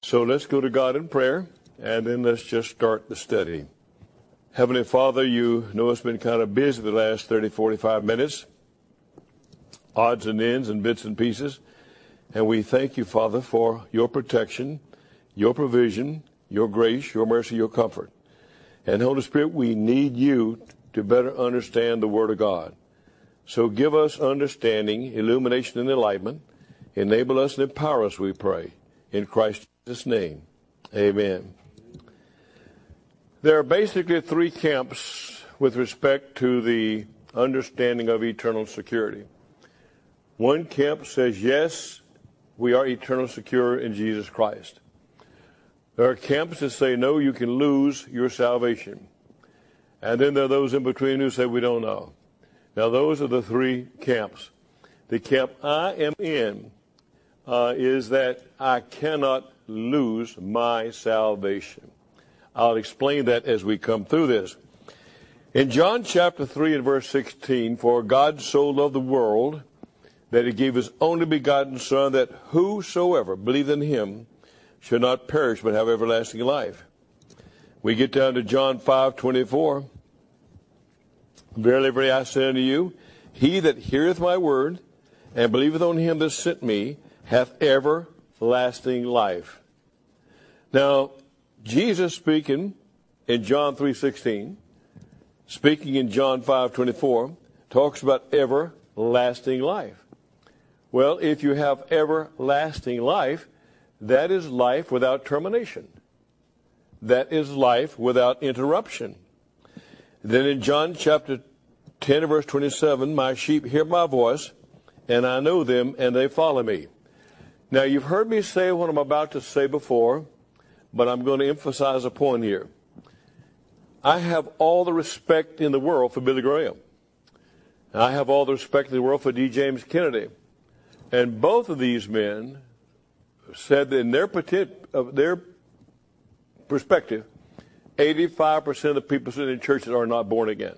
So let's go to God in prayer, and then let's just start the study. Heavenly Father, you know it's been kind of busy the last 30, 45 minutes, odds and ends and bits and pieces. And we thank you, Father, for your protection, your provision, your grace, your mercy, your comfort. And Holy Spirit, we need you to better understand the Word of God. So give us understanding, illumination, and enlightenment. Enable us and empower us, we pray. In Christ Jesus' name, amen. There are basically three camps with respect to the understanding of eternal security. One camp says, yes, we are eternally secure in Jesus Christ. There are camps that say, no, you can lose your salvation. And then there are those in between who say, we don't know. Now, those are the three camps. The camp I am in is that I cannot lose my salvation. I'll explain that as we come through this. In John chapter 3 and verse 16, for God so loved the world that he gave his only begotten Son, that whosoever believeth in him should not perish but have everlasting life. We get down to John 5:24. Verily, verily, I say unto you, he that heareth my word and believeth on him that sent me hath everlasting life. Now, Jesus speaking in John 3:16, speaking in John 5:24, talks about everlasting life. Well, if you have everlasting life, that is life without termination. That is life without interruption. Then in John chapter 10 verse 27, my sheep hear my voice, and I know them, and they follow me. Now, you've heard me say what I'm about to say before, but I'm going to emphasize a point here. I have all the respect in the world for Billy Graham. I have all the respect in the world for D. James Kennedy. And both of these men said that in their perspective, 85% of the people sitting in churches are not born again.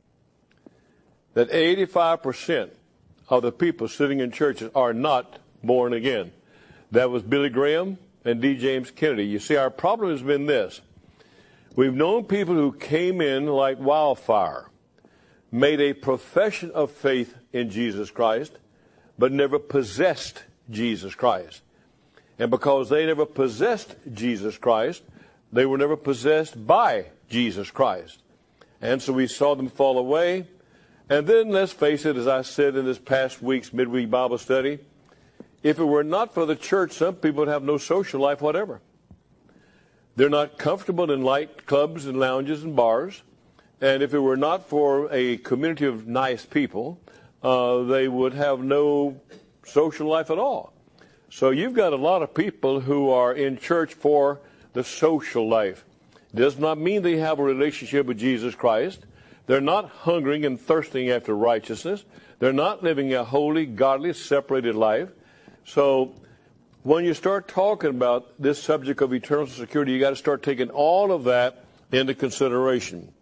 That 85% of the people sitting in churches are not born again. That was Billy Graham and D. James Kennedy. You see, our problem has been this. We've known people who came in like wildfire, made a profession of faith in Jesus Christ, but never possessed Jesus Christ. And because they never possessed Jesus Christ, they were never possessed by Jesus Christ. And so we saw them fall away. And then, let's face it, as I said in this past week's midweek Bible study, if it were not for the church, some people would have no social life whatever. They're not comfortable in light clubs and lounges and bars. And if it were not for a community of nice people, they would have no social life at all. So you've got a lot of people who are in church for the social life. It does not mean they have a relationship with Jesus Christ. They're not hungering and thirsting after righteousness. They're not living a holy, godly, separated life. So when you start talking about this subject of eternal security, you got to start taking all of that into consideration.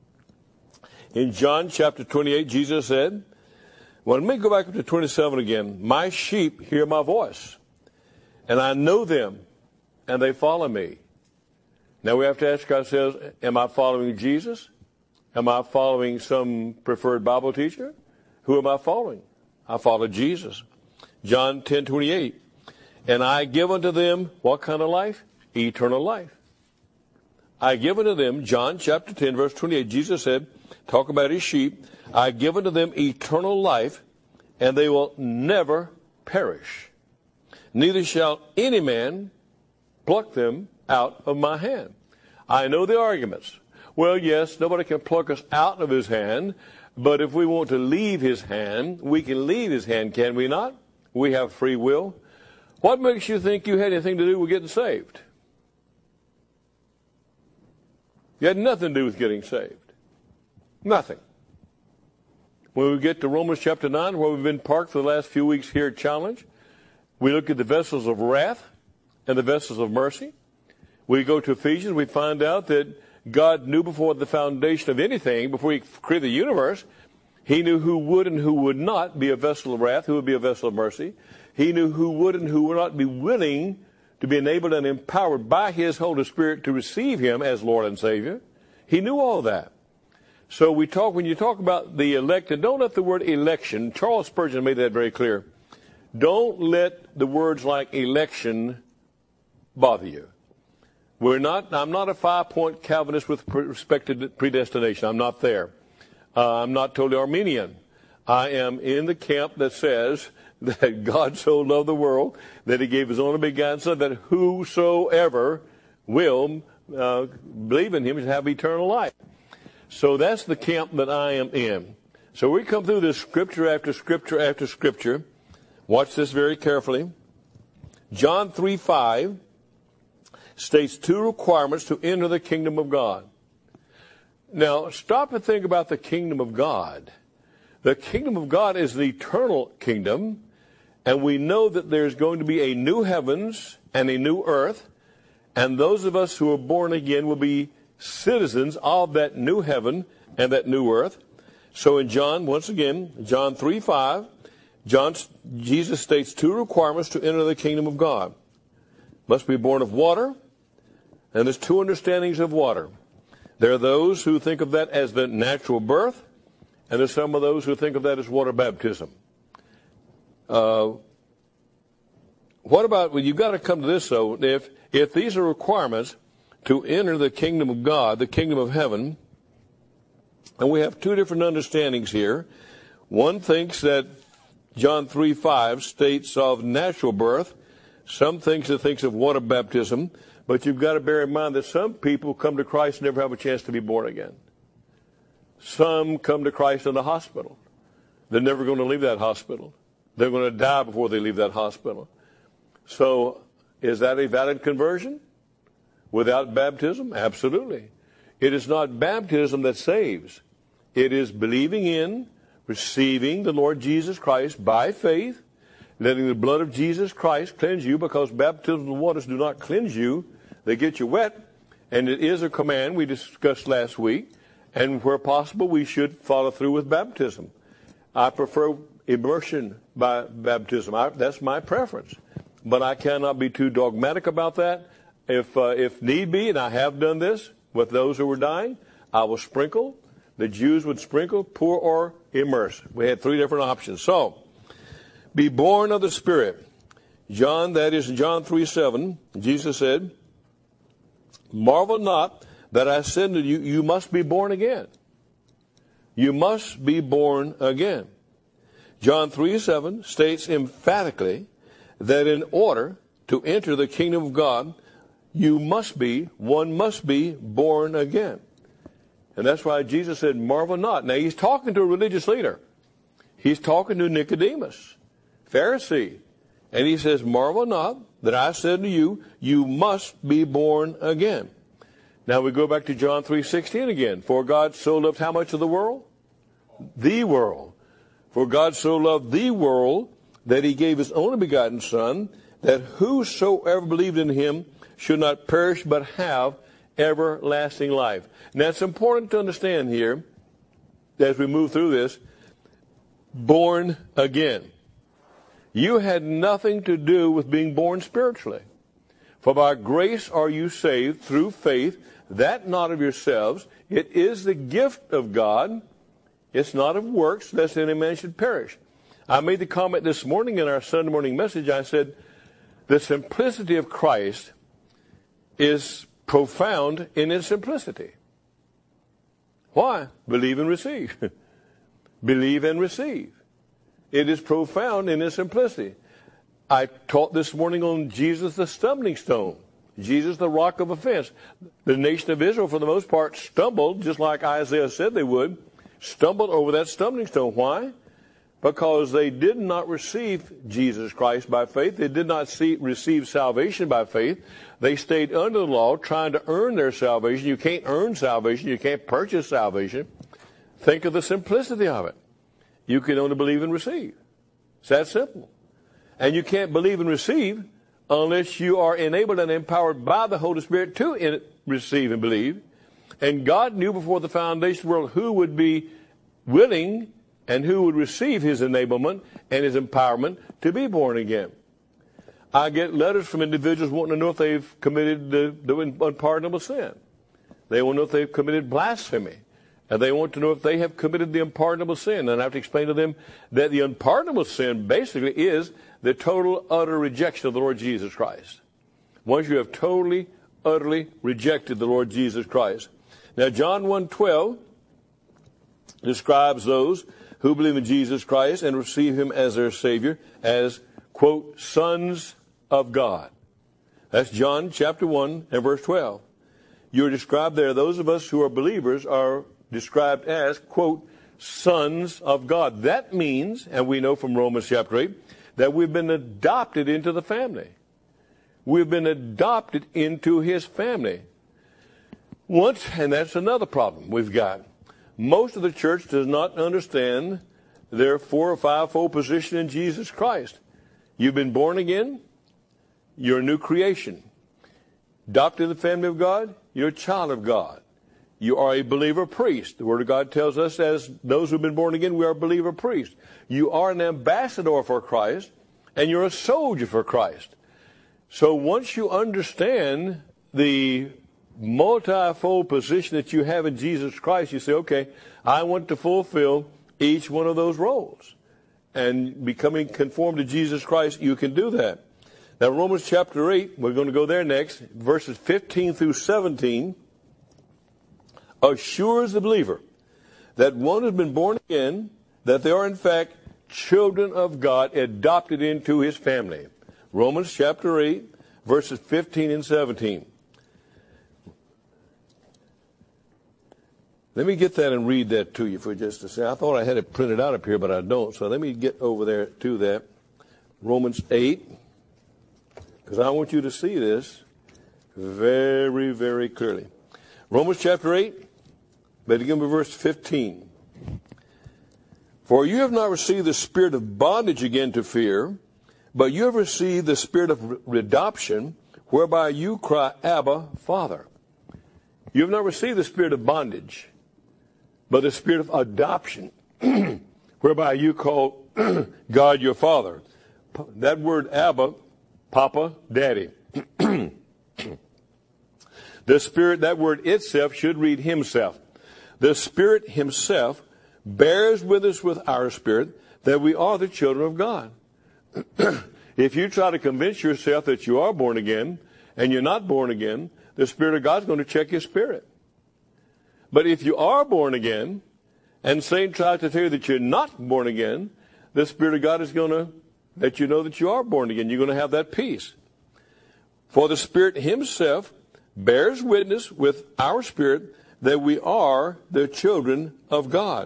In John chapter 28, Jesus said, well, let me go back up to 27 again. My sheep hear my voice, and I know them, and they follow me. Now we have to ask ourselves, am I following Jesus? Am I following some preferred Bible teacher? Who am I following? I follow Jesus. John 10:28. And I give unto them what kind of life? Eternal life. I give unto them, John chapter 10, verse 28, Jesus said, talk about his sheep, I give unto them eternal life, and they will never perish. Neither shall any man pluck them out of my hand. I know the arguments. Well, yes, nobody can pluck us out of his hand, but if we want to leave his hand, we can leave his hand, can we not? We have free will. What makes you think you had anything to do with getting saved? You had nothing to do with getting saved. Nothing. When we get to Romans chapter 9, where we've been parked for the last few weeks here at Challenge, we look at the vessels of wrath and the vessels of mercy. We go to Ephesians, we find out that God knew before the foundation of anything, before he created the universe, he knew who would and who would not be a vessel of wrath, who would be a vessel of mercy. He knew who would and who would not be willing to be enabled and empowered by his Holy Spirit to receive him as Lord and Savior. He knew all that. So when you talk about the elected, don't let the word election, Charles Spurgeon made that very clear. Don't let the words like election bother you. I'm not a 5-point Calvinist with respect to predestination. I'm not there. I'm not totally Arminian. I am in the camp that says that God so loved the world that he gave his only begotten Son, that whosoever will believe in him shall have eternal life. So that's the camp that I am in. So we come through this scripture after scripture after scripture. Watch this very carefully. John 3:5 states 2 requirements to enter the kingdom of God. Now, stop and think about the kingdom of God. The kingdom of God is the eternal kingdom, and we know that there's going to be a new heavens and a new earth, and those of us who are born again will be citizens of that new heaven and that new earth. So in John, once again, John 3:5, Jesus states 2 requirements to enter the kingdom of God. Must be born of water, and there's 2 understandings of water. There are those who think of that as the natural birth, and there's some of those who think of that as water baptism. What about, well, you've got to come to this, though. If these are requirements to enter the kingdom of God, the kingdom of heaven, and we have 2 different understandings here. One thinks that John 3:5 states of natural birth. Some thinks it thinks of water baptism. But you've got to bear in mind that some people come to Christ and never have a chance to be born again. Some come to Christ in the hospital. They're never going to leave that hospital. They're going to die before they leave that hospital. So is that a valid conversion? Without baptism? Absolutely. It is not baptism that saves. It is believing in, receiving the Lord Jesus Christ by faith, letting the blood of Jesus Christ cleanse you, because baptismal waters do not cleanse you. They get you wet, and it is a command we discussed last week, and where possible we should follow through with baptism. I prefer immersion by baptism. That's my preference. But I cannot be too dogmatic about that. If need be, and I have done this with those who were dying, I will sprinkle. The Jews would sprinkle, pour, or immerse. We had 3 different options. So, be born of the Spirit. That is in John 3:7, Jesus said, marvel not that I said to you, you must be born again. You must be born again. John 3:7 states emphatically that in order to enter the kingdom of God, one must be born again. And that's why Jesus said, marvel not. Now, he's talking to a religious leader. He's talking to Nicodemus, Pharisee. And he says, marvel not that I said to you, you must be born again. Now we go back to John 3:16 again. For God so loved how much of the world? The world. For God so loved the world that he gave his only begotten Son, that whosoever believed in him should not perish but have everlasting life. Now it's important to understand here, as we move through this, born again. You had nothing to do with being born spiritually. For by grace are you saved through faith, that not of yourselves. It is the gift of God. It's not of works, lest any man should perish. I made the comment this morning in our Sunday morning message. I said, the simplicity of Christ is profound in its simplicity. Why? Believe and receive. Believe and receive. It is profound in its simplicity. I taught this morning on Jesus the stumbling stone. Jesus the rock of offense. The nation of Israel, for the most part, stumbled, just like Isaiah said they would, stumbled over that stumbling stone. Why? Because they did not receive Jesus Christ by faith. They did not receive salvation by faith. They stayed under the law, trying to earn their salvation. You can't earn salvation. You can't purchase salvation. Think of the simplicity of it. You can only believe and receive. It's that simple. And you can't believe and receive unless you are enabled and empowered by the Holy Spirit to receive and believe. And God knew before the foundation of the world who would be willing and who would receive his enablement and his empowerment to be born again. I get letters from individuals wanting to know if they've committed the unpardonable sin. They want to know if they've committed blasphemy. And they want to know if they have committed the unpardonable sin. And I have to explain to them that the unpardonable sin basically is the total, utter rejection of the Lord Jesus Christ. Once you have totally, utterly rejected the Lord Jesus Christ. Now, John 1:12 describes those who believe in Jesus Christ and receive him as their Savior as, quote, sons of God. That's John chapter 1 and verse 12. You're described there. Those of us who are believers are described as, quote, sons of God. That means, and we know from Romans chapter 8, that we've been adopted into the family. We've been adopted into his family. Once, and that's another problem we've got. Most of the church does not understand their 4 or 5-fold position in Jesus Christ. You've been born again. You're a new creation. Adopted in the family of God. You're a child of God. You are a believer priest. The Word of God tells us as those who have been born again, we are believer priests. You are an ambassador for Christ, and you're a soldier for Christ. So once you understand the multifold position that you have in Jesus Christ, you say, okay, I want to fulfill each one of those roles. And becoming conformed to Jesus Christ, you can do that. Now, Romans chapter 8, we're going to go there next, verses 15 through 17, assures the believer that one has been born again, that they are in fact children of God, adopted into his family. Romans chapter 8, verses 15 and 17. Let me get that and read that to you for just a second. I thought I had it printed out up here, but I don't. So let me get over there to that. Romans 8, because I want you to see this very, very clearly. Romans chapter 8, beginning with verse 15. For you have not received the spirit of bondage again to fear, but you have received the spirit of adoption, whereby you cry, Abba, Father. You have not received the spirit of bondage, but the spirit of adoption, whereby you call God your Father. That word Abba, Papa, Daddy. The Spirit, that word itself should read himself. The Spirit himself bears with us with our spirit that we are the children of God. If you try to convince yourself that you are born again and you're not born again, the Spirit of God is going to check your spirit. But if you are born again and Satan tries to tell you that you're not born again, the Spirit of God is going to let you know that you are born again. You're going to have that peace. For the Spirit himself bears witness with our spirit that we are the children of God.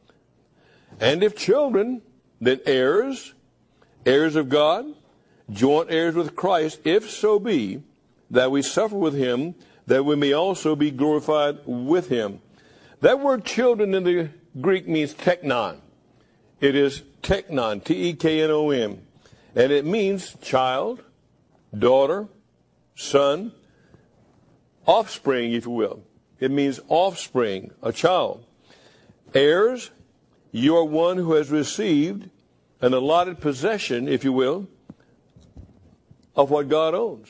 And if children, then heirs, heirs of God, joint heirs with Christ, if so be that we suffer with him, that we may also be glorified with him. That word children in the Greek means teknon. It is teknon, T-E-K-N-O-N. And it means child, daughter, son, offspring, if you will. It means offspring, a child. Heirs, you are one who has received an allotted possession, if you will, of what God owns.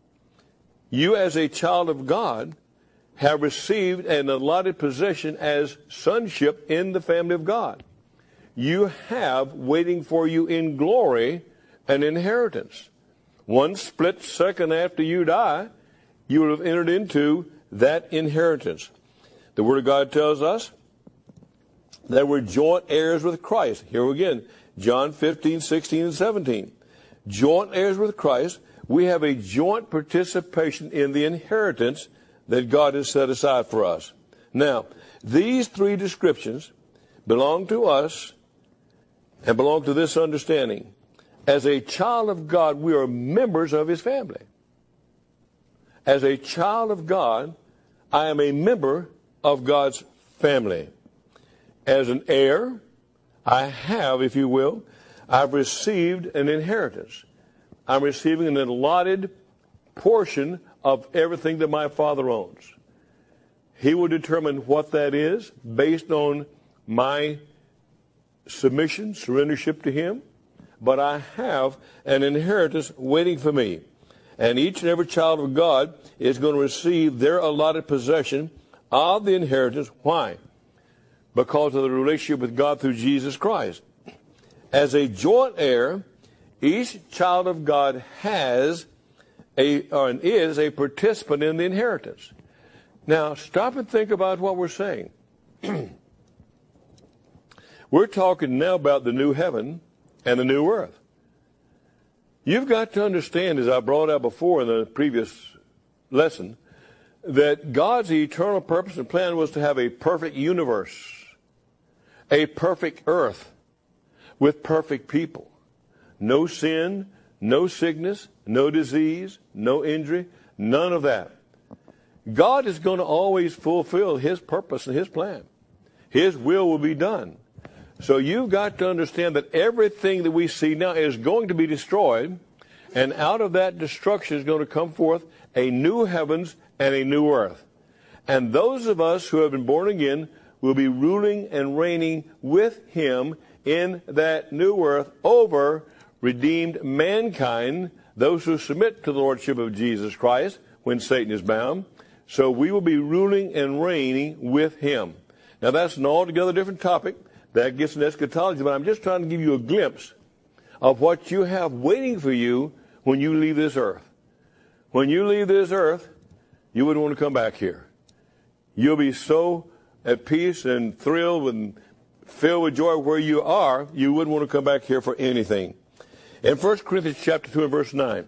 You as a child of God have received an allotted possession as sonship in the family of God. You have waiting for you in glory an inheritance. One split second after you die, you will have entered into that inheritance. The Word of God tells us that we're joint heirs with Christ. Here again, John 15, 16, and 17. Joint heirs with Christ. We have a joint participation in the inheritance that God has set aside for us. Now, these three descriptions belong to us and belong to this understanding. As a child of God, we are members of his family. As a child of God, I am a member of God's family. As an heir, I have, if you will, I've received an inheritance. I'm receiving an allotted portion of everything that my Father owns. He will determine what that is based on my submission, surrendership to him, but I have an inheritance waiting for me. And each and every child of God is going to receive their allotted possession of the inheritance. Why? Because of the relationship with God through Jesus Christ. As a joint heir, each child of God is a participant in the inheritance. Now, stop and think about what we're saying. We're talking now about the new heaven and the new earth. You've got to understand, as I brought out before in the previous lesson, that God's eternal purpose and plan was to have a perfect universe, a perfect earth with perfect people. No sin, no sickness, no disease, no injury, none of that. God is going to always fulfill His purpose and His plan. His will be done. So you've got to understand that everything that we see now is going to be destroyed, and out of that destruction is going to come forth a new heavens and a new earth. And those of us who have been born again will be ruling and reigning with Him in that new earth over redeemed mankind, those who submit to the lordship of Jesus Christ when Satan is bound. So we will be ruling and reigning with Him. Now that's an altogether different topic. That gets into eschatology, but I'm just trying to give you a glimpse of what you have waiting for you when you leave this earth. When you leave this earth, you wouldn't want to come back here. You'll be so at peace and thrilled and filled with joy where you are, you wouldn't want to come back here for anything. In 1 Corinthians chapter 2 and verse 9,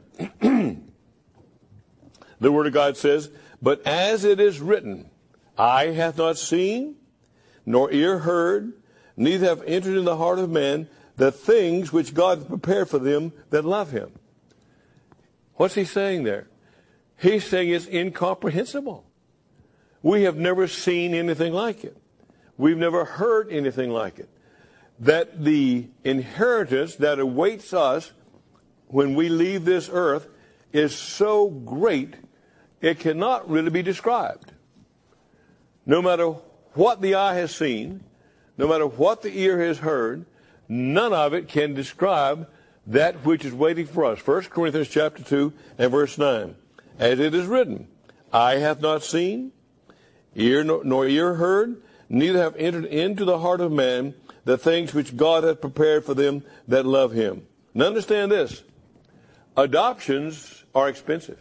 the Word of God says, "But as it is written, eye hath not seen, nor ear heard, neither have entered in the heart of man the things which God hath prepared for them that love Him." What's he saying there? He's saying it's incomprehensible. We have never seen anything like it. We've never heard anything like it. That the inheritance that awaits us when we leave this earth is so great, it cannot really be described. No matter what the eye has seen, no matter what the ear has heard, none of it can describe that which is waiting for us. 1 Corinthians chapter 2 and verse 9. As it is written, eye hath not seen, nor ear heard, neither have entered into the heart of man the things which God hath prepared for them that love Him. Now understand this. Adoptions are expensive.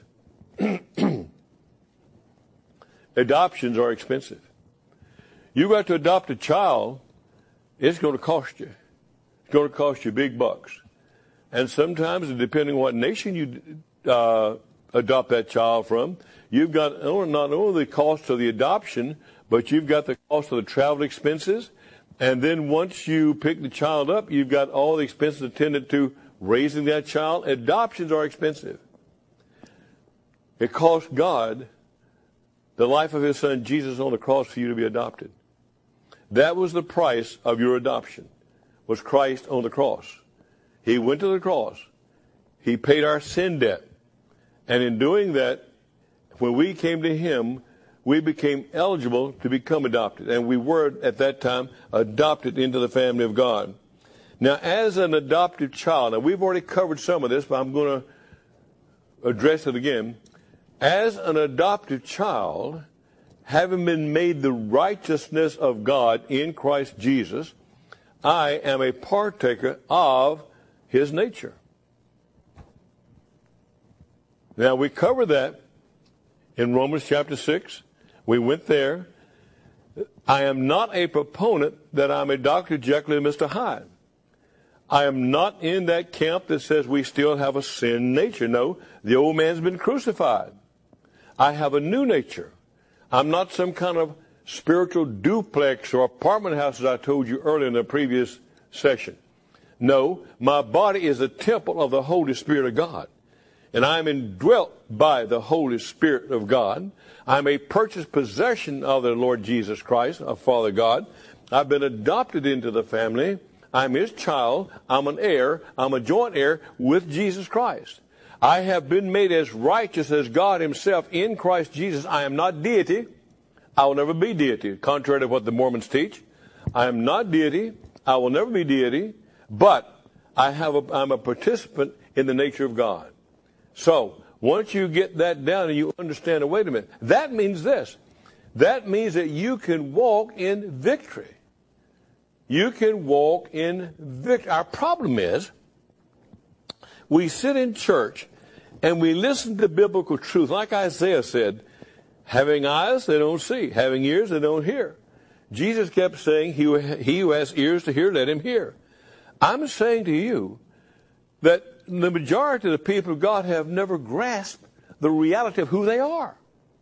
Adoptions are expensive. You got to adopt a child, it's going to cost you. It's going to cost you big bucks. And sometimes, depending on what nation you adopt that child from, you've got not only the cost of the adoption, but you've got the cost of the travel expenses. And then once you pick the child up, you've got all the expenses attendant to raising that child. Adoptions are expensive. It cost God the life of His Son Jesus on the cross for you to be adopted. That was the price of your adoption, was Christ on the cross. He went to the cross. He paid our sin debt. And in doing that, when we came to Him, we became eligible to become adopted. And we were, at that time, adopted into the family of God. Now, as an adopted child, now we've already covered some of this, but I'm going to address it again. As an adopted child, having been made the righteousness of God in Christ Jesus, I am a partaker of His nature. Now, we covered that in Romans chapter 6. We went there. I am not a proponent that I'm a Dr. Jekyll and Mr. Hyde. I am not in that camp that says we still have a sin nature. No, the old man's been crucified. I have a new nature. I'm not some kind of spiritual duplex or apartment house, as I told you earlier in the previous session. No, my body is a temple of the Holy Spirit of God. And I'm indwelt by the Holy Spirit of God. I'm a purchased possession of the Lord Jesus Christ, of Father God. I've been adopted into the family. I'm His child. I'm an heir. I'm a joint heir with Jesus Christ. I have been made as righteous as God Himself in Christ Jesus. I am not deity. I will never be deity, contrary to what the Mormons teach. I am not deity. I will never be deity. But I'm a participant in the nature of God. So, once you get that down and you understand, wait a minute, that means this. That means that you can walk in victory. You can walk in victory. Our problem is, we sit in church and we listen to biblical truth. Like Isaiah said, having eyes, they don't see. Having ears, they don't hear. Jesus kept saying, he who has ears to hear, let him hear. I'm saying to you that the majority of the people of God have never grasped the reality of who they are.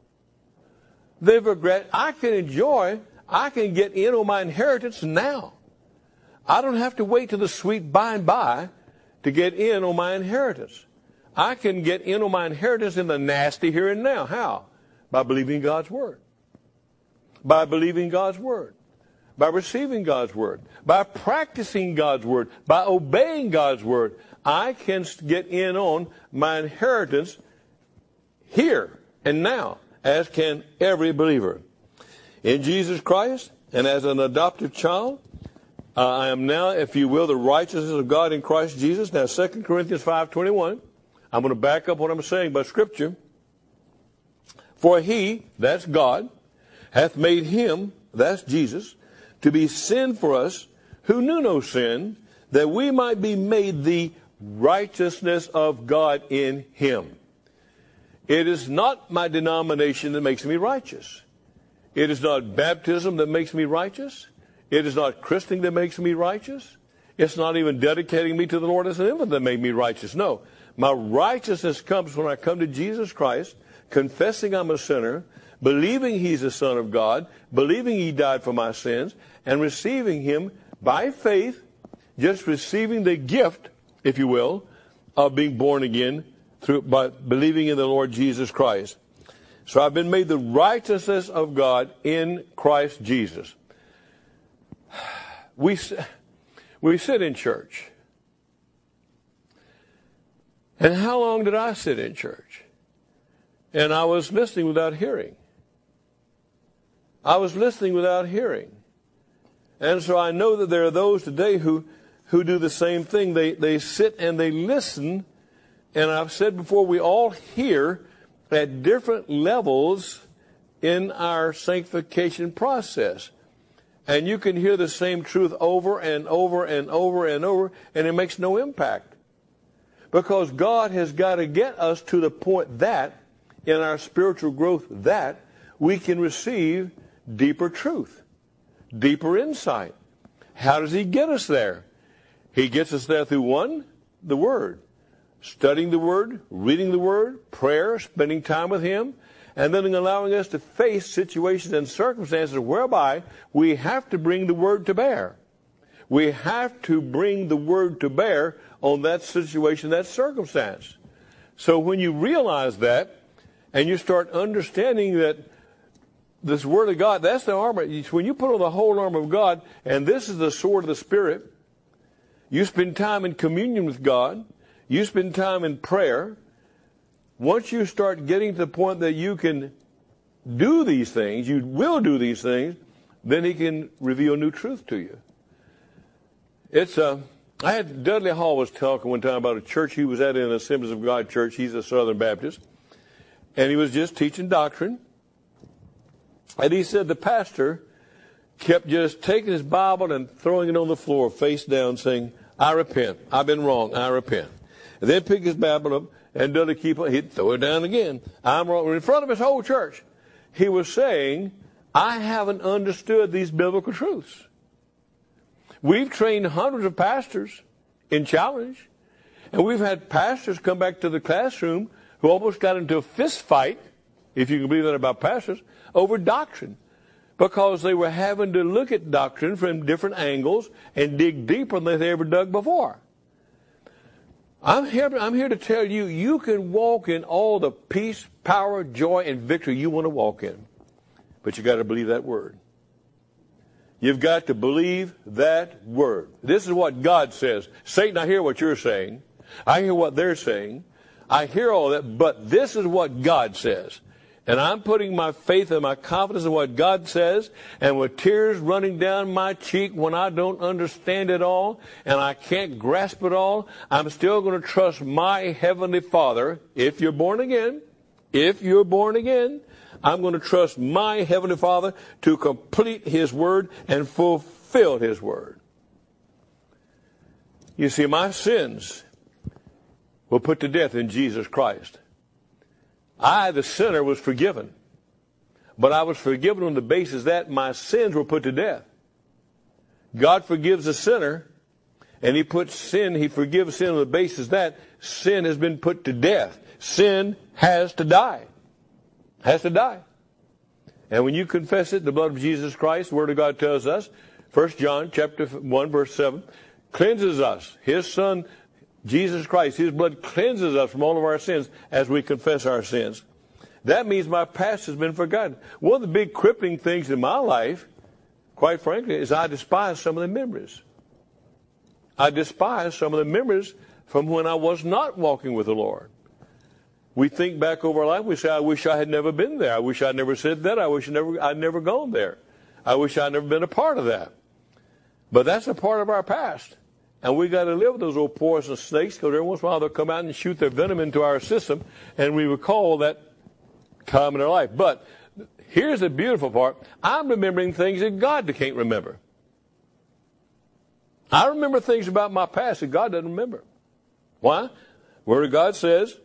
I can get in on my inheritance now. I don't have to wait till the sweet by and by to get in on my inheritance. I can get in on my inheritance in the nasty here and now. How? By believing God's Word. By believing God's Word. By receiving God's Word. By practicing God's Word. By obeying God's Word. I can get in on my inheritance here and now, as can every believer. In Jesus Christ, and as an adoptive child, I am now, if you will, the righteousness of God in Christ Jesus. Now, 2 Corinthians 5:21. I'm going to back up what I'm saying by Scripture. For he, that's God, hath made him, that's Jesus, to be sin for us, who knew no sin, that we might be made the righteousness of God in him. It is not my denomination that makes me righteous. It is not baptism that makes me righteous. It is not christening that makes me righteous. It's not even dedicating me to the Lord as an infant that made me righteous. No. My righteousness comes when I come to Jesus Christ, confessing I'm a sinner, believing he's the Son of God, believing he died for my sins, and receiving him by faith, just receiving the gift, if you will, of being born again by believing in the Lord Jesus Christ. So I've been made the righteousness of God in Christ Jesus. We sit in church. And how long did I sit in church? And I was listening without hearing. I was listening without hearing. And so I know that there are those today who do the same thing. They sit and they listen. And I've said before, we all hear at different levels in our sanctification process. And you can hear the same truth over and over and over and over, and it makes no impact. Because God has got to get us to the point that, in our spiritual growth, that we can receive deeper truth, deeper insight. How does he get us there? He gets us there through one, the Word. Studying the Word, reading the Word, prayer, spending time with him, and then allowing us to face situations and circumstances whereby we have to bring the Word to bear. We have to bring the Word to bear on that situation, that circumstance. So when you realize that, and you start understanding that this Word of God, that's the armor. When you put on the whole armor of God, and this is the sword of the Spirit, you spend time in communion with God, you spend time in prayer. Once you start getting to the point that you can do these things, you will do these things, then he can reveal new truth to you. I had Dudley Hall was talking one time about a church he was at in Assemblies of God church. He's a Southern Baptist. And he was just teaching doctrine. And he said the pastor kept just taking his Bible and throwing it on the floor face down saying, I repent. I've been wrong. I repent. And then pick his Bible up and Dudley he'd throw it down again. I'm wrong. In front of his whole church. He was saying, I haven't understood these biblical truths. We've trained hundreds of pastors in Challenge. And we've had pastors come back to the classroom who almost got into a fist fight, if you can believe that about pastors, over doctrine. Because they were having to look at doctrine from different angles and dig deeper than they ever dug before. I'm here to tell you, you can walk in all the peace, power, joy, and victory you want to walk in. But you got to believe that Word. You've got to believe that Word. This is what God says. Satan, I hear what you're saying. I hear what they're saying. I hear all that, but this is what God says. And I'm putting my faith and my confidence in what God says, and with tears running down my cheek when I don't understand it all and I can't grasp it all, I'm still going to trust my Heavenly Father. If you're born again, I'm going to trust my Heavenly Father to complete His Word and fulfill His Word. You see, my sins were put to death in Jesus Christ. I, the sinner, was forgiven. But I was forgiven on the basis that my sins were put to death. God forgives a sinner, and He forgives sin on the basis that sin has been put to death. Sin has to die. Has to die. And when you confess it, the blood of Jesus Christ, the Word of God tells us, 1 John chapter 1, verse 7, cleanses us. His Son, Jesus Christ, His blood cleanses us from all of our sins as we confess our sins. That means my past has been forgotten. One of the big crippling things in my life, quite frankly, is I despise some of the memories. I despise some of the memories from when I was not walking with the Lord. We think back over our life, we say, I wish I had never been there. I wish I'd never said that. I wish I'd never gone there. I wish I'd never been a part of that. But that's a part of our past. And we got to live with those old poisonous snakes, because every once in a while they'll come out and shoot their venom into our system, and we recall that time in our life. But here's the beautiful part. I'm remembering things that God can't remember. I remember things about my past that God doesn't remember. Why? Word of God says,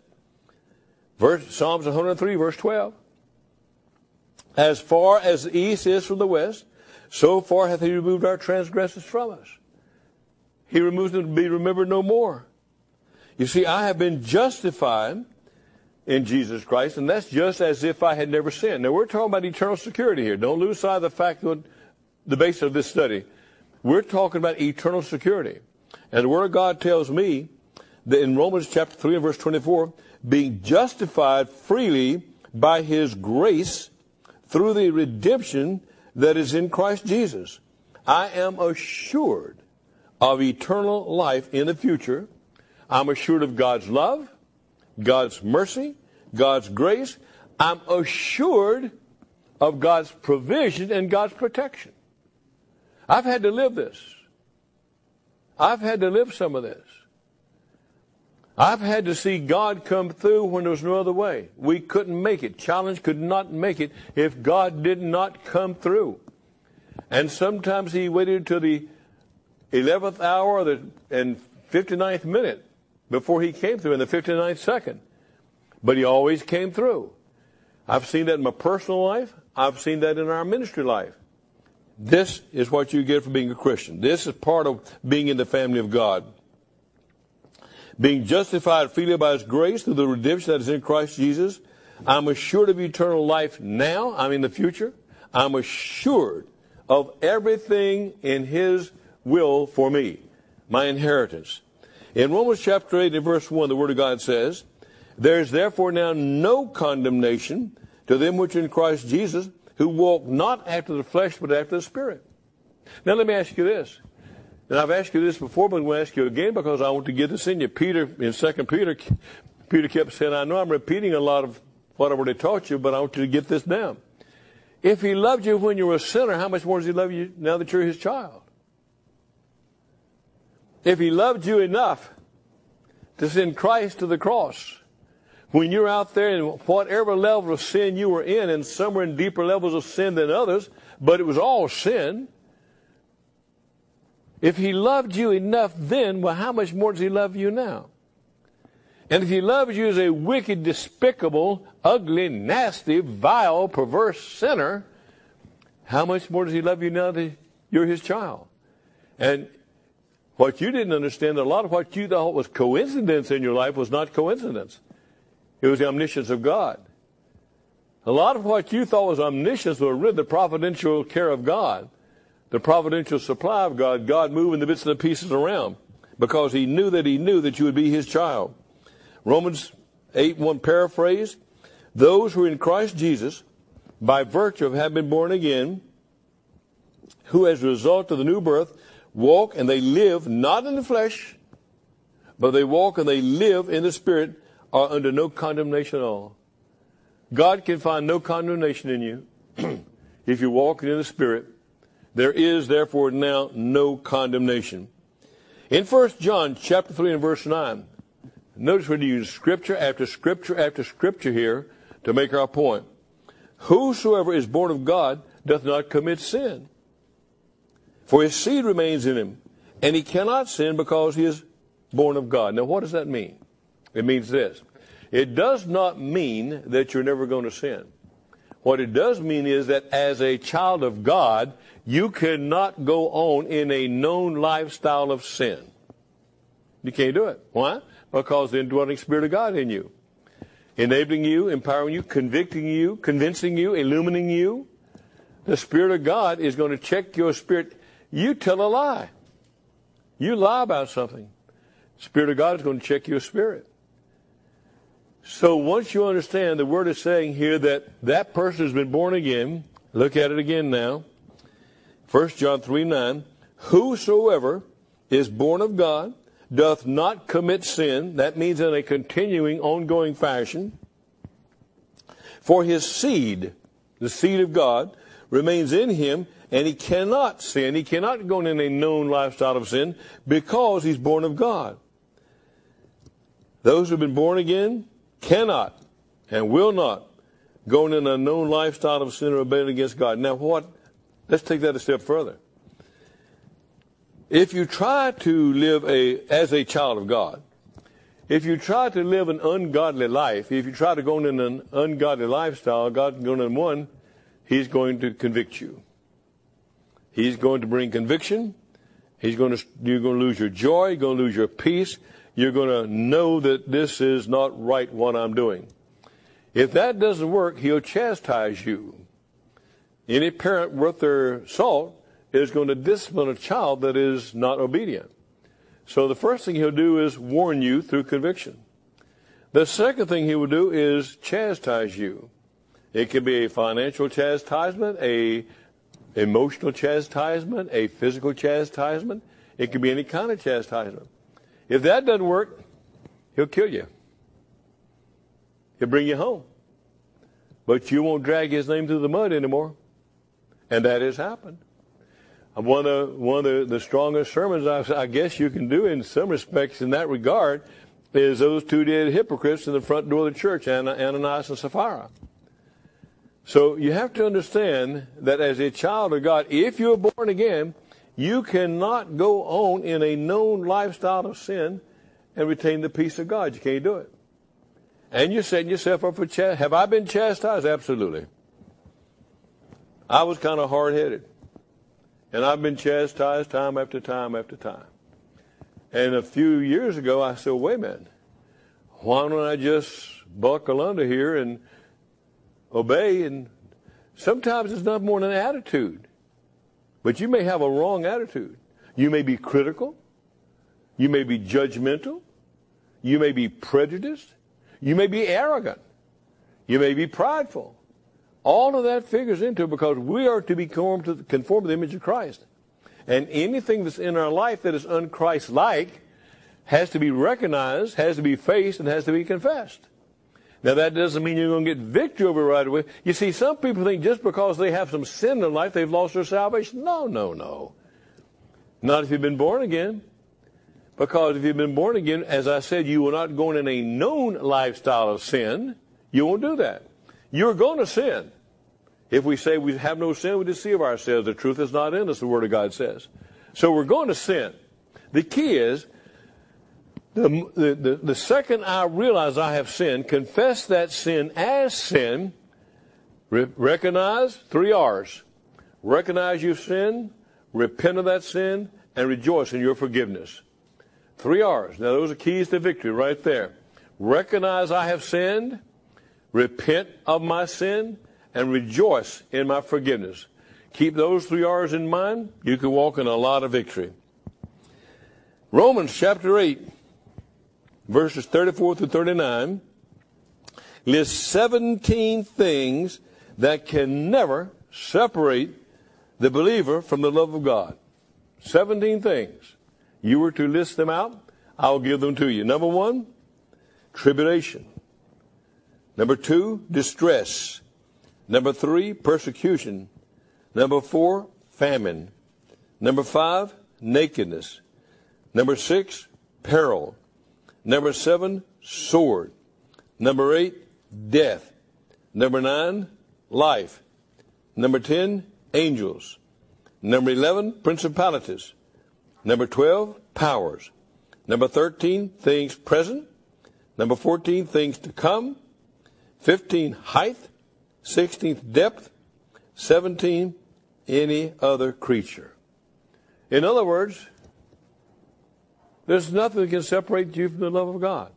Psalms 103, verse 12, as far as the east is from the west, so far hath He removed our transgressions from us. He removes them to be remembered no more. You see, I have been justified in Jesus Christ, and that's just as if I had never sinned. Now, we're talking about eternal security here. Don't lose sight of the fact that the basis of this study. We're talking about eternal security. And the Word of God tells me that in Romans chapter 3 and verse 24, being justified freely by His grace through the redemption that is in Christ Jesus. I am assured of eternal life in the future. I'm assured of God's love, God's mercy, God's grace. I'm assured of God's provision and God's protection. I've had to live this. I've had to live some of this. I've had to see God come through when there was no other way. We couldn't make it. Challenge could not make it if God did not come through. And sometimes He waited till the 11th hour and 59th minute before He came through, in the 59th second. But He always came through. I've seen that in my personal life. I've seen that in our ministry life. This is what you get for being a Christian. This is part of being in the family of God. Being justified freely by His grace through the redemption that is in Christ Jesus. I'm assured of eternal life now. I'm in the future. I'm assured of everything in His will for me, my inheritance. In Romans chapter 8 and verse 1, the Word of God says, there is therefore now no condemnation to them which are in Christ Jesus, who walk not after the flesh, but after the Spirit. Now let me ask you this. And I've asked you this before, but I'm going to ask you again because I want to get this in you. In 2 Peter, Peter kept saying, I know I'm repeating a lot of what I already taught you, but I want you to get this down. If He loved you when you were a sinner, how much more does He love you now that you're His child? If He loved you enough to send Christ to the cross, when you're out there in whatever level of sin you were in, and some were in deeper levels of sin than others, but it was all sin. If He loved you enough then, well, how much more does He love you now? And if He loves you as a wicked, despicable, ugly, nasty, vile, perverse sinner, how much more does He love you now that you're His child? And what you didn't understand, that a lot of what you thought was coincidence in your life was not coincidence. It was the omniscience of God. A lot of what you thought was omniscience was really the providential care of God, the providential supply of God, God moving the bits and the pieces around, because He knew that you would be His child. Romans 8:1 paraphrase, those who are in Christ Jesus, by virtue of having been born again, who as a result of the new birth, walk and they live not in the flesh, but they walk and they live in the Spirit, are under no condemnation at all. God can find no condemnation in you if you're walking in the Spirit. There is therefore now no condemnation. In 1 John chapter 3 and verse 9, notice we're using scripture after scripture after scripture here to make our point. Whosoever is born of God doth not commit sin, for his seed remains in him, and he cannot sin because he is born of God. Now, what does that mean? It means this. It does not mean that you're never going to sin. What it does mean is that as a child of God, you cannot go on in a known lifestyle of sin. You can't do it. Why? Because the indwelling Spirit of God in you, enabling you, empowering you, convicting you, convincing you, illumining you. The Spirit of God is going to check your spirit. You tell a lie. You lie about something. The Spirit of God is going to check your spirit. So once you understand, the Word is saying here that that person has been born again. Look at it again now. 1 John 3:9. Whosoever is born of God doth not commit sin. That means in a continuing, ongoing fashion. For his seed, the seed of God, remains in him, and he cannot sin. He cannot go in a known lifestyle of sin because he's born of God. Those who have been born again cannot and will not go in a known lifestyle of sin or rebellion against God. Now what? Let's take that a step further. If you try to live as a child of God, if you try to live an ungodly life, if you try to go in an ungodly lifestyle, God's going to, one, He's going to convict you. He's going to bring conviction. You're going to lose your joy. You're going to lose your peace. You're going to know that this is not right what I'm doing. If that doesn't work, He'll chastise you. Any parent worth their salt is going to discipline a child that is not obedient. So the first thing He'll do is warn you through conviction. The second thing He will do is chastise you. It can be a financial chastisement, a emotional chastisement, a physical chastisement. It can be any kind of chastisement. If that doesn't work, He'll kill you. He'll bring you home. But you won't drag His name through the mud anymore. And that has happened. One of the strongest sermons I guess you can do in some respects in that regard is those two dead hypocrites in the front door of the church, Ananias and Sapphira. So you have to understand that as a child of God, if you're born again, you cannot go on in a known lifestyle of sin and retain the peace of God. You can't do it. And you're setting yourself up for chastisement. Have I been chastised? Absolutely. I was kind of hard-headed. And I've been chastised time after time after time. And a few years ago, I said, wait a minute. Why don't I just buckle under here and obey? And sometimes it's not more than an attitude. But you may have a wrong attitude. You may be critical. You may be judgmental. You may be prejudiced. You may be arrogant. You may be prideful. All of that figures into it because we are to be conformed to the image of Christ. And anything that's in our life that is un-Christ-like has to be recognized, has to be faced, and has to be confessed. Now, that doesn't mean you're going to get victory over it right away. You see, some people think just because they have some sin in their life, they've lost their salvation. No. Not if you've been born again. Because if you've been born again, as I said, you will not go in a known lifestyle of sin. You won't do that. You're going to sin. If we say we have no sin, we deceive ourselves. The truth is not in us, the Word of God says. So we're going to sin. The key is, the second I realize I have sinned, confess that sin as sin, recognize 3 R's. Recognize you've sinned, repent of that sin, and rejoice in your forgiveness. 3 R's. Now those are keys to victory right there. Recognize I have sinned, repent of my sin, and rejoice in my forgiveness. Keep those 3 R's in mind. You can walk in a lot of victory. Romans chapter 8, verses 34 through 39, lists 17 things that can never separate the believer from the love of God. 17 things. You were to list them out, I'll give them to you. Number 1, tribulation. Number 2, distress. Number 3, persecution. Number 4, famine. Number 5, nakedness. Number 6, peril. Number 7, sword. Number 8, death. Number 9, life. Number 10, angels. Number 11, principalities. Number 12, powers. Number 13, things present. Number 14, things to come. 15, height. 16, depth. 17, any other creature. In other words, there's nothing that can separate you from the love of God.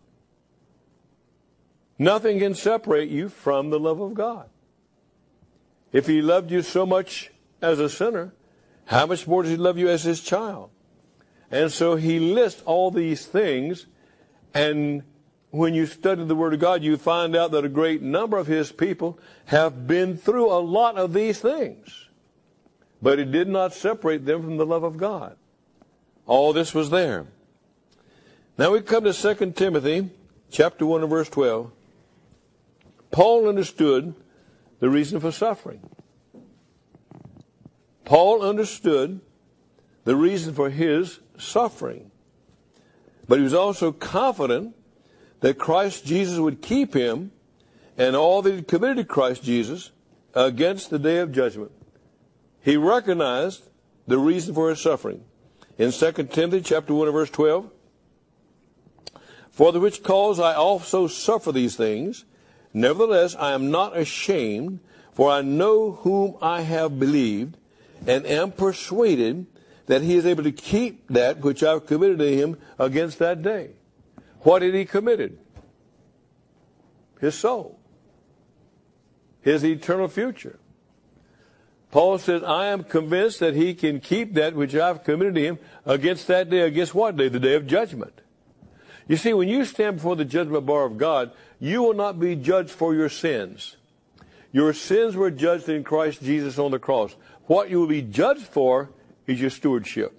Nothing can separate you from the love of God. If he loved you so much as a sinner, how much more does he love you as his child? And so he lists all these things, and when you study the Word of God, you find out that a great number of his people have been through a lot of these things. But it did not separate them from the love of God. All this was there. Now we come to 2 Timothy chapter 1 and verse 12. Paul understood the reason for suffering. Paul understood the reason for his suffering. But he was also confident that Christ Jesus would keep him and all that he committed to Christ Jesus against the day of judgment. He recognized the reason for his suffering. In 2 Timothy chapter 1 and verse 12, for the which cause I also suffer these things, nevertheless I am not ashamed, for I know whom I have believed, and am persuaded that he is able to keep that which I have committed to him against that day. What had he committed? His soul. His eternal future. Paul says, I am convinced that he can keep that which I've committed to him against that day. Against what day? The day of judgment. You see, when you stand before the judgment bar of God, you will not be judged for your sins. Your sins were judged in Christ Jesus on the cross. What you will be judged for is your stewardship.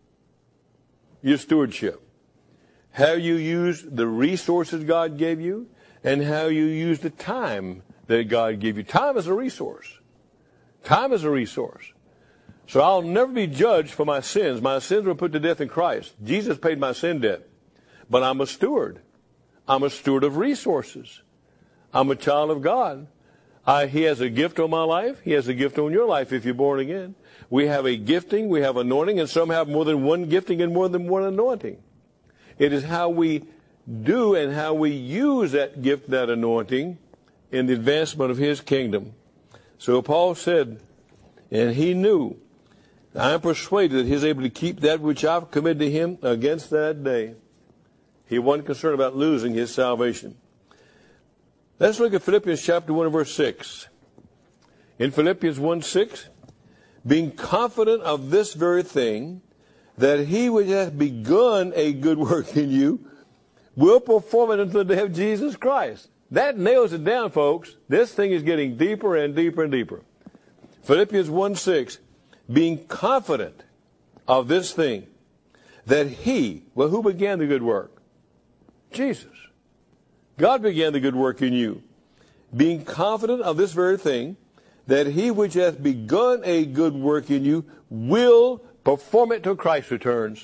Your stewardship. How you used the resources God gave you, and how you used the time that God gave you. Time is a resource. Time is a resource. So I'll never be judged for my sins. My sins were put to death in Christ. Jesus paid my sin debt. But I'm a steward. I'm a steward of resources. I'm a child of God. He has a gift on my life. He has a gift on your life if you're born again. We have a gifting, we have anointing, and some have more than one gifting and more than one anointing. It is how we do and how we use that gift, that anointing, in the advancement of his kingdom. So Paul said, and he knew, I am persuaded that he is able to keep that which I've committed to him against that day. He wasn't concerned about losing his salvation. Let's look at Philippians chapter 1 and verse 6. In Philippians 1:6, being confident of this very thing, that he which hath begun a good work in you will perform it until the day of Jesus Christ. That nails it down, folks. This thing is getting deeper and deeper and deeper. Philippians 1:6, being confident of this thing, that he, well, who began the good work? Jesus. God began the good work in you. Being confident of this very thing, that he which hath begun a good work in you will perform it till Christ returns.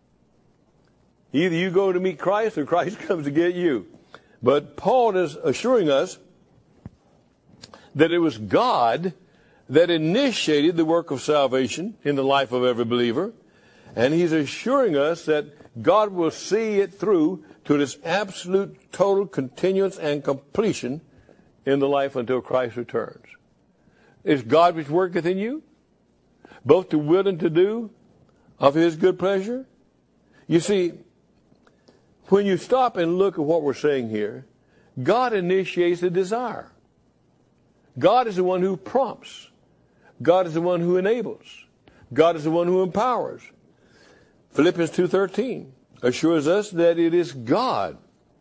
Either you go to meet Christ or Christ comes to get you. But Paul is assuring us that it was God that initiated the work of salvation in the life of every believer. And he's assuring us that God will see it through to its absolute, total continuance and completion in the life until Christ returns. Is God which worketh in you, both to will and to do of his good pleasure? You see, when you stop and look at what we're saying here, God initiates the desire. God is the one who prompts. God is the one who enables. God is the one who empowers. Philippians 2:13 assures us that it is God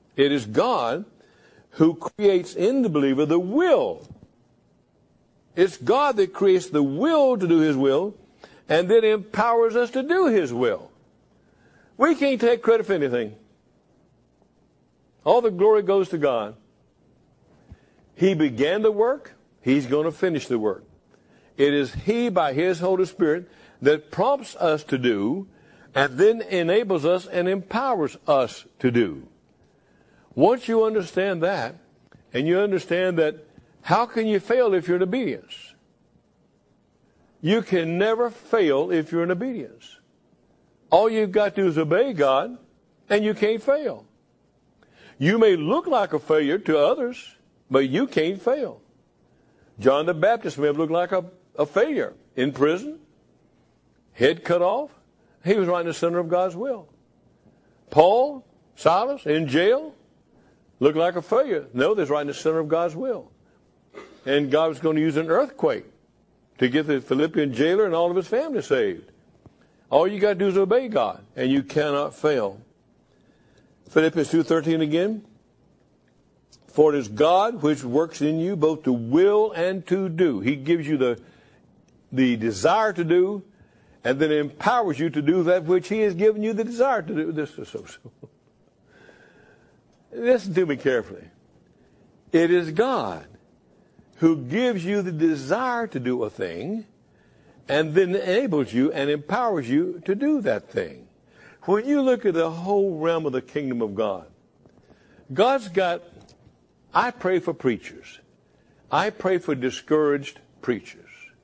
who creates in the believer the will. It's God that creates the will to do his will and then empowers us to do his will. We can't take credit for anything. All the glory goes to God. He began the work. He's going to finish the work. It is He, by His Holy Spirit, that prompts us to do and then enables us and empowers us to do. Once you understand that, and you understand that, how can you fail if you're in obedience? You can never fail if you're in obedience. All you've got to do is obey God, and you can't fail. You may look like a failure to others, but you can't fail. John the Baptist may have looked like a failure in prison, head cut off. He was right in the center of God's will. Paul, Silas, in jail, looked like a failure. No, they're right in the center of God's will. And God was going to use an earthquake to get the Philippian jailer and all of his family saved. All you got to do is obey God, and you cannot fail. Philippians 2:13 again. For it is God which works in you both to will and to do. He gives you the desire to do, and then empowers you to do that which He has given you the desire to do. This is so simple. Listen to me carefully. It is God who gives you the desire to do a thing, and then enables you and empowers you to do that thing. When you look at the whole realm of the kingdom of God, God's got, I pray for preachers. I pray for discouraged preachers.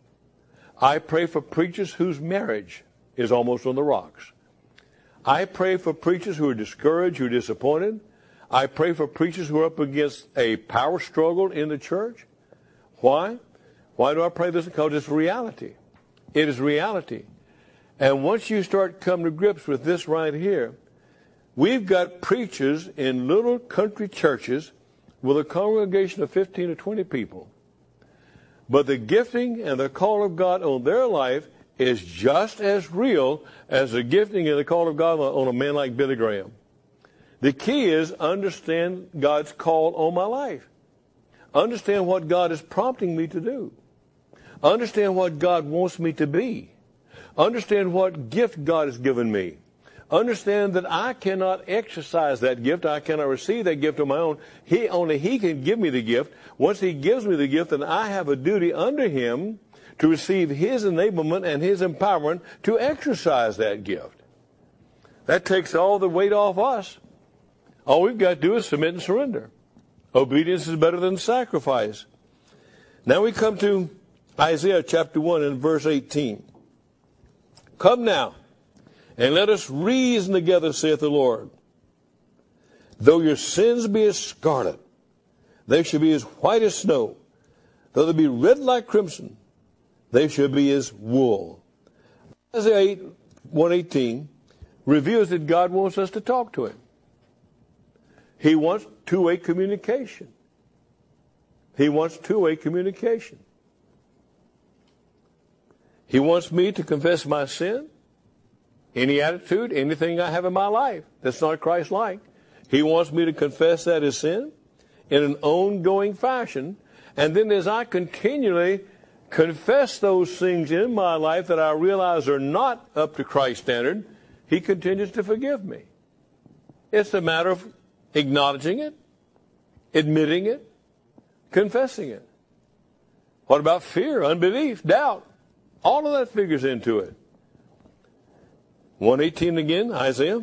I pray for preachers whose marriage is almost on the rocks. I pray for preachers who are discouraged, who are disappointed. I pray for preachers who are up against a power struggle in the church. Why? Why do I pray this? Because it's reality. It is reality. And once you start coming to grips with this right here, we've got preachers in little country churches with a congregation of 15 or 20 people. But the gifting and the call of God on their life is just as real as the gifting and the call of God on a man like Billy Graham. The key is understand God's call on my life. Understand what God is prompting me to do. Understand what God wants me to be. Understand what gift God has given me. Understand that I cannot exercise that gift. I cannot receive that gift on my own. Only He can give me the gift. Once He gives me the gift, then I have a duty under Him to receive His enablement and His empowerment to exercise that gift. That takes all the weight off us. All we've got to do is submit and surrender. Obedience is better than sacrifice. Now we come to Isaiah chapter 1 and verse 18. Come now, and let us reason together, saith the Lord. Though your sins be as scarlet, they shall be as white as snow. Though they be red like crimson, they shall be as wool. Isaiah 1:18 reveals that God wants us to talk to Him. He wants two-way communication. He wants two-way communication. He wants me to confess my sin, any attitude, anything I have in my life that's not Christ-like. He wants me to confess that as sin in an ongoing fashion. And then as I continually confess those things in my life that I realize are not up to Christ's standard, He continues to forgive me. It's a matter of acknowledging it, admitting it, confessing it. What about fear, unbelief, doubt? All of that figures into it. 1:18 again, Isaiah.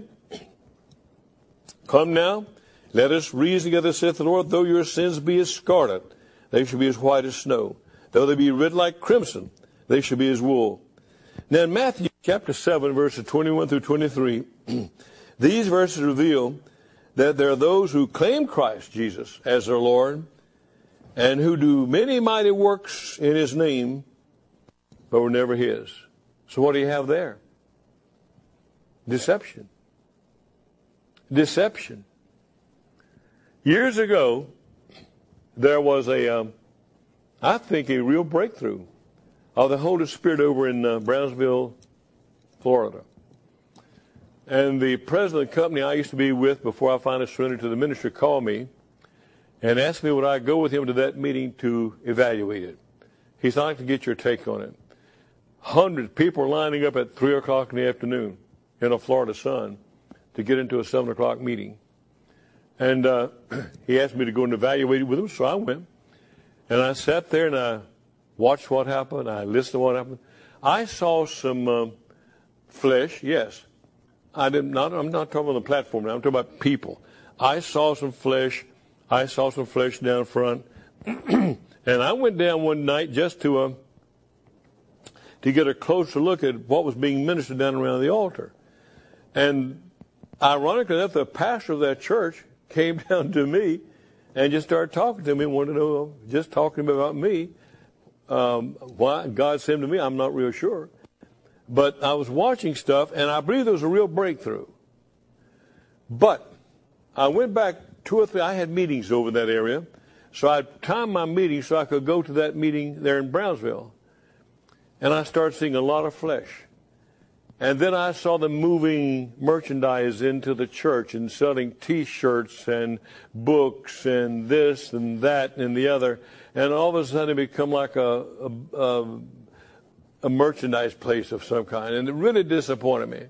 Come now, let us reason together, saith the Lord. Though your sins be as scarlet, they shall be as white as snow. Though they be red like crimson, they shall be as wool. Now in Matthew chapter 7, verses 21 through 23, these verses reveal that there are those who claim Christ Jesus as their Lord and who do many mighty works in His name, but were never His. So what do you have there? Deception. Deception. Years ago, there was I think a real breakthrough of the Holy Spirit over in Brownsville, Florida. And the president of the company I used to be with before I finally surrendered to the ministry called me and asked me would I go with him to that meeting to evaluate it. He said, I'd like to get your take on it. Hundreds of people were lining up at 3 o'clock in the afternoon in a Florida sun to get into a 7 o'clock meeting. And he asked me to go and evaluate it with him, so I went. And I sat there and I watched what happened. I listened to what happened. I saw some flesh, yes. I'm not talking about the platform now. I'm talking about people. I saw some flesh. I saw some flesh down front. And I went down one night just to get a closer look at what was being ministered down around the altar. And ironically enough, the pastor of that church came down to me and just started talking to me, wanted to know, just talking about me. Why God sent him to me, I'm not real sure. But I was watching stuff, and I believe there was a real breakthrough. But I went back 2 or 3, I had meetings over that area, so I timed my meeting so I could go to that meeting there in Brownsville. And I started seeing a lot of flesh. And then I saw them moving merchandise into the church and selling T-shirts and books and this and that and the other. And all of a sudden it became like a merchandise place of some kind. And it really disappointed me.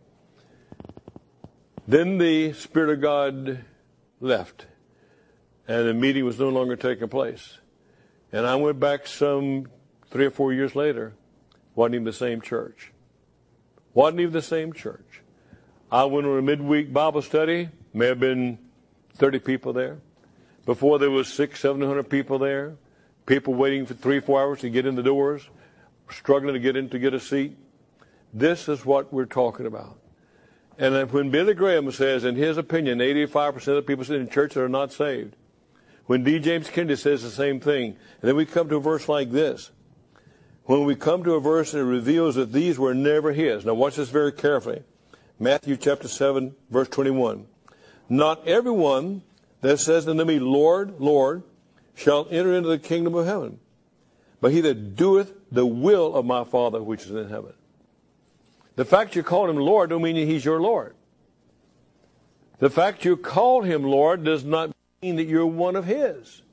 Then the Spirit of God left. And the meeting was no longer taking place. And I went back some 3 or 4 years later. Wasn't even the same church. Wasn't even the same church. I went on a midweek Bible study. May have been 30 people there. Before there was 600-700 people there. People waiting for 3-4 hours to get in the doors. Struggling to get in to get a seat. This is what we're talking about. And when Billy Graham says, in his opinion, 85% of the people sitting in church are not saved. When D. James Kennedy says the same thing. And then we come to a verse like this. When we come to a verse that reveals that these were never his. Now watch this very carefully. Matthew chapter 7, verse 21. Not everyone that says unto me, Lord, Lord, shall enter into the kingdom of heaven, but he that doeth the will of my Father which is in heaven. The fact you call him Lord don't mean he's your Lord. The fact you call him Lord does not mean that you're one of his.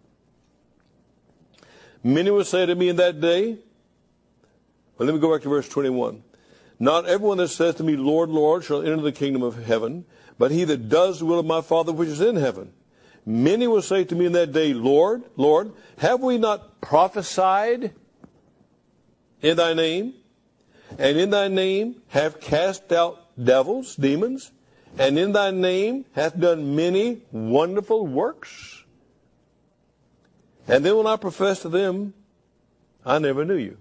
Many will say to me in that day, well, let me go back to verse 21. Not everyone that says to me, Lord, Lord, shall enter the kingdom of heaven, but he that does the will of my Father which is in heaven. Many will say to me in that day, Lord, Lord, have we not prophesied in thy name? And in thy name have cast out devils, demons, and in thy name hath done many wonderful works? And then when I profess to them, I never knew you.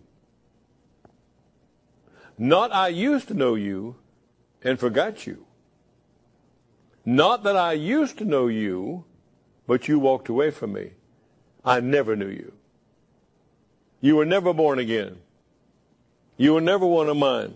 Not I used to know you and forgot you. Not that I used to know you, but you walked away from me. I never knew you. You were never born again. You were never one of mine.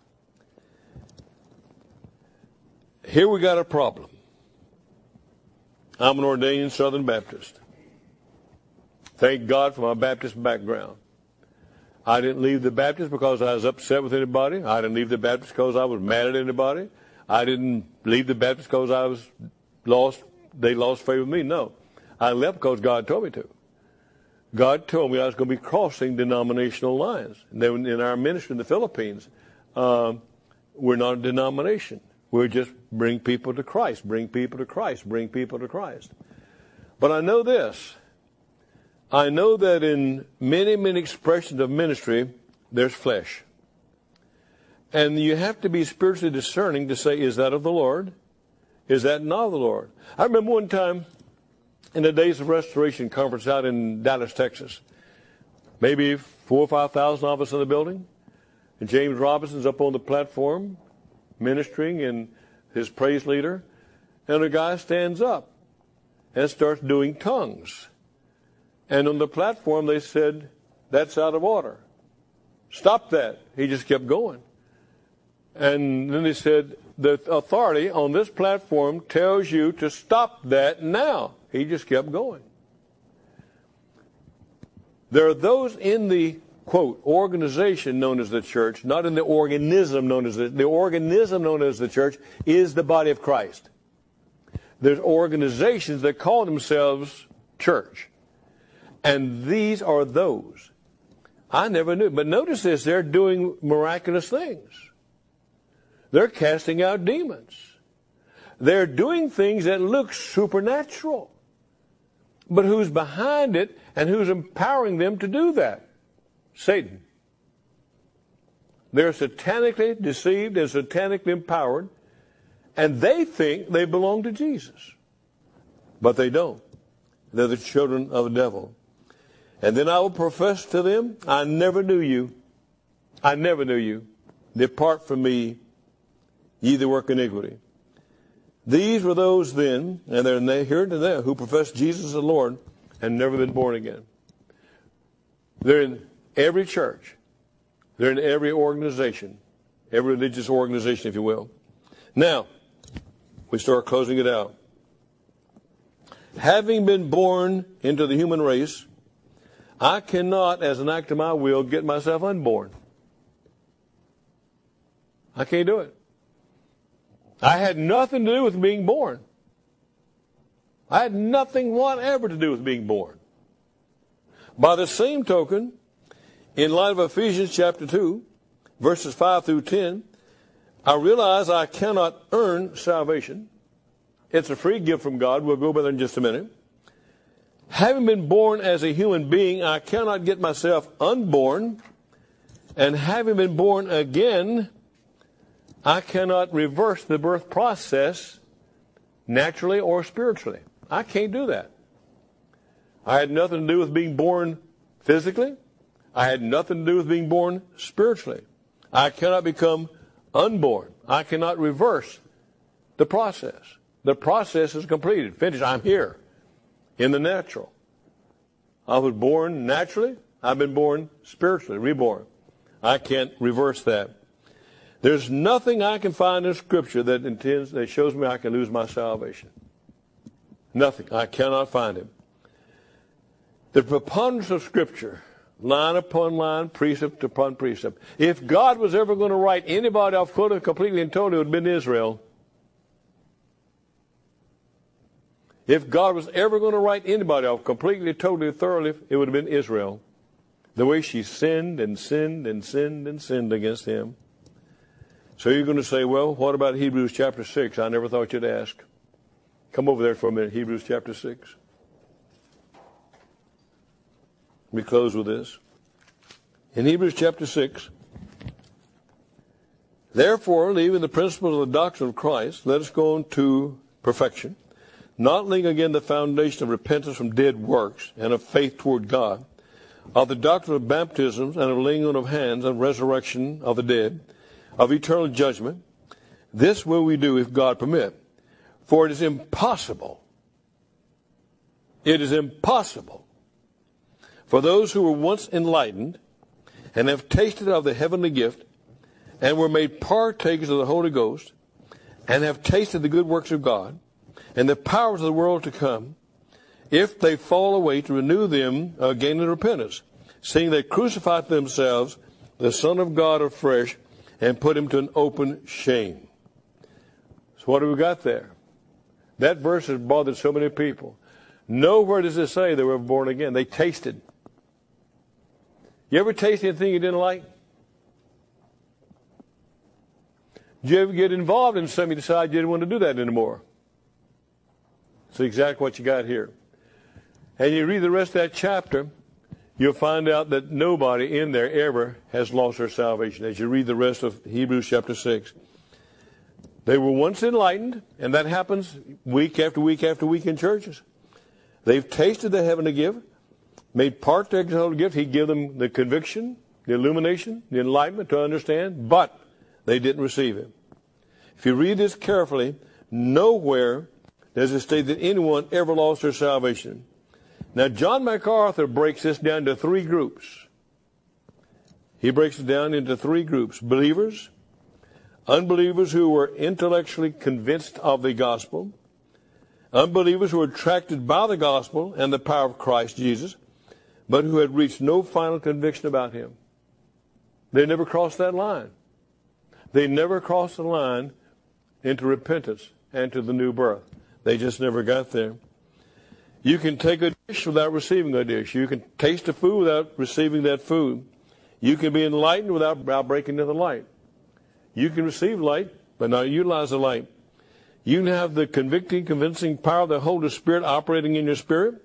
Here we got a problem. I'm an ordained Southern Baptist. Thank God for my Baptist background. I didn't leave the Baptist because I was upset with anybody. I didn't leave the Baptist because I was mad at anybody. I didn't leave the Baptist because I was lost. They lost faith with me. No. I left because God told me to. God told me I was going to be crossing denominational lines. And then in our ministry in the Philippines, we're not a denomination. We're just bring people to Christ, bring people to Christ, bring people to Christ. But I know this. I know that in many, many expressions of ministry, there's flesh. And you have to be spiritually discerning to say, is that of the Lord? Is that not of the Lord? I remember one time in the Days of Restoration conference out in Dallas, Texas, maybe 4,000 or 5,000 of us in the building. And James Robinson's up on the platform ministering and his praise leader. And a guy stands up and starts doing tongues. And on the platform they said, that's out of order. Stop that. He just kept going. And then they said, the authority on this platform tells you to stop that now. He just kept going. There are those in the, quote, organization known as the church, not in the organism known as the organism known as the church is the body of Christ. There's organizations that call themselves church. And these are those. I never knew. But notice this, they're doing miraculous things. They're casting out demons. They're doing things that look supernatural. But who's behind it and who's empowering them to do that? Satan. They're satanically deceived and satanically empowered, and they think they belong to Jesus. But they don't. They're the children of the devil. And then I will profess to them, I never knew you. I never knew you. Depart from me, ye that work iniquity. These were those then, and they're here and there, who profess Jesus as the Lord and never been born again. They're in every church. They're in every organization, every religious organization, if you will. Now, we start closing it out. Having been born into the human race, I cannot, as an act of my will, get myself unborn. I can't do it. I had nothing to do with being born. I had nothing whatever to do with being born. By the same token, in light of Ephesians chapter 2, verses 5 through 10, I realize I cannot earn salvation. It's a free gift from God. We'll go over there in just a minute. Having been born as a human being, I cannot get myself unborn. And having been born again, I cannot reverse the birth process naturally or spiritually. I can't do that. I had nothing to do with being born physically. I had nothing to do with being born spiritually. I cannot become unborn. I cannot reverse the process. The process is completed, finished. I'm here in the natural. I was born naturally. I've been born spiritually, reborn. I can't reverse that. There's nothing I can find in Scripture that shows me I can lose my salvation. Nothing. I cannot find it. The preponderance of Scripture, line upon line, precept upon precept. If God was ever going to write anybody off completely and totally, it would have been Israel. If God was ever going to write anybody off completely, totally, thoroughly, it would have been Israel. The way she sinned and sinned and sinned and sinned against him. So you're going to say, well, what about Hebrews chapter 6? I never thought you'd ask. Come over there for a minute, Hebrews chapter 6. We close with this. In Hebrews chapter 6, therefore, leaving the principles of the doctrine of Christ, let us go on to perfection, not laying again the foundation of repentance from dead works and of faith toward God, of the doctrine of baptisms and of laying on of hands and resurrection of the dead, of eternal judgment. This will we do if God permit. For it is impossible for those who were once enlightened and have tasted of the heavenly gift and were made partakers of the Holy Ghost and have tasted the good works of God and the powers of the world to come, if they fall away, to renew them again in repentance, seeing they crucified themselves the Son of God afresh and put him to an open shame. So what have we got there? That verse has bothered so many people. Nowhere does it say they were born again. They tasted. You ever taste anything you didn't like? Did you ever get involved in something you decided you didn't want to do that anymore? That's exactly what you got here. And you read the rest of that chapter, you'll find out that nobody in there ever has lost their salvation. As you read the rest of Hebrews chapter 6. They were once enlightened, and that happens week after week after week in churches. They've tasted the heavenly gift, made partakers of the Holy gift. He gave them the conviction, the illumination, the enlightenment to understand, but they didn't receive it. If you read this carefully, nowhere does it state that anyone ever lost their salvation. Now, John MacArthur breaks this down to three groups. He breaks it down into three groups: believers, unbelievers who were intellectually convinced of the gospel, unbelievers who were attracted by the gospel and the power of Christ Jesus, but who had reached no final conviction about him. They never crossed that line. They never crossed the line into repentance and to the new birth. They just never got there. You can take a dish without receiving a dish. You can taste a food without receiving that food. You can be enlightened without breaking into the light. You can receive light, but not utilize the light. You can have the convicting, convincing power of the Holy Spirit operating in your spirit,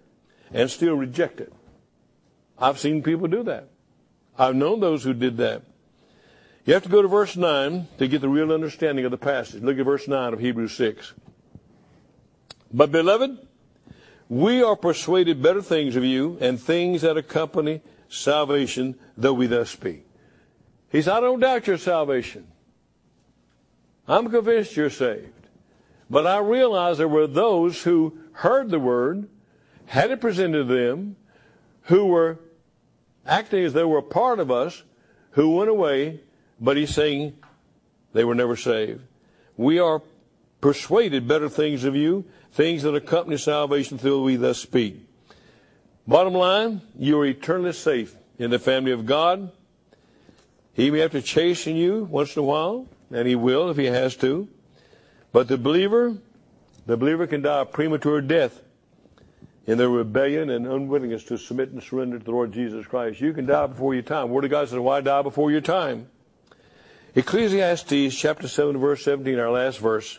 and still reject it. I've seen people do that. I've known those who did that. You have to go to verse 9 to get the real understanding of the passage. Look at verse 9 of Hebrews 6. But, beloved, we are persuaded better things of you and things that accompany salvation, though we thus speak. He said, I don't doubt your salvation. I'm convinced you're saved. But I realize there were those who heard the word, had it presented to them, who were acting as though they were a part of us, who went away, but he's saying they were never saved. We are persuaded better things of you, things that accompany salvation, though we thus speak. Bottom line, you are eternally safe in the family of God. He may have to chasten you once in a while, and he will if he has to. But the believer can die a premature death in their rebellion and unwillingness to submit and surrender to the Lord Jesus Christ. You can die before your time. The Word of God says, why die before your time? Ecclesiastes chapter 7, verse 17, our last verse.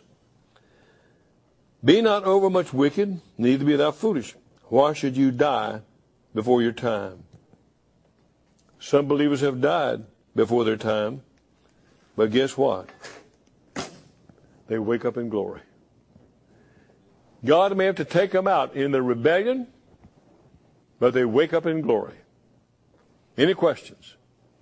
Be not overmuch wicked, neither be thou foolish. Why should you die before your time? Some believers have died before their time, but guess what? They wake up in glory. God may have to take them out in their rebellion, but they wake up in glory. Any questions?